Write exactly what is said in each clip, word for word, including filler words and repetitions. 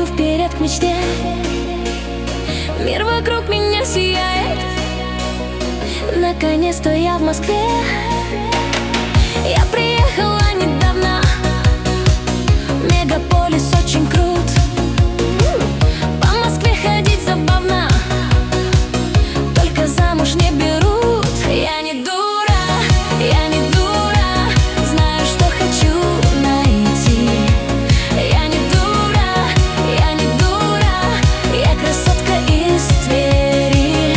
иду вперед к мечте. Мир вокруг меня сияет. Наконец-то я в Москве. Я приехала недавно. Мегаполис очень крут. По Москве ходить забавно, только замуж не берут. Я не дура, я не дура, знаю, что хочу найти. Я не дура, я не дура, я красотка из Твери.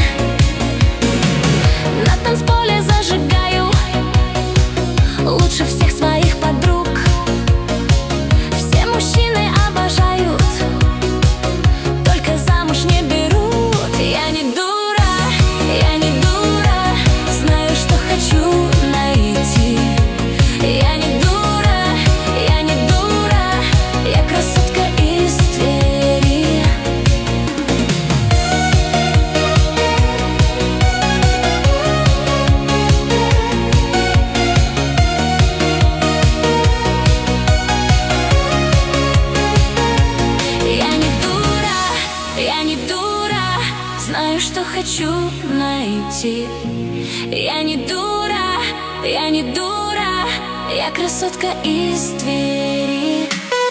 На танцполе зажигаю лучше всех своих подруг. Все мужчины обожают, только замуж не берут. Я не дура, я не дура, знаю, что хочу найти. Я не дура, я не дура, я красотка из Твери. Я не дура, я не дура, знаю, что хочу найти. Я не дура, я не дура, я красотка из Твери.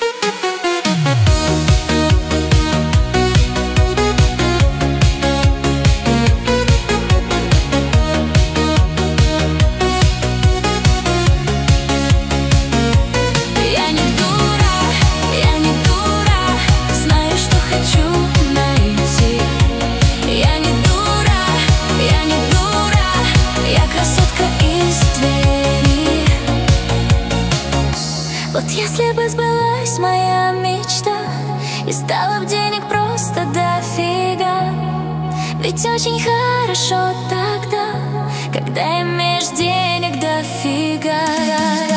Я не дура, я не дура, знаю, что хочу найти. Я не дура, я не дура, я красотка из Твери. Вот если бы сбылась моя мечта и стало б денег просто дофига. Ведь очень хорошо тогда, когда имеешь денег дофига.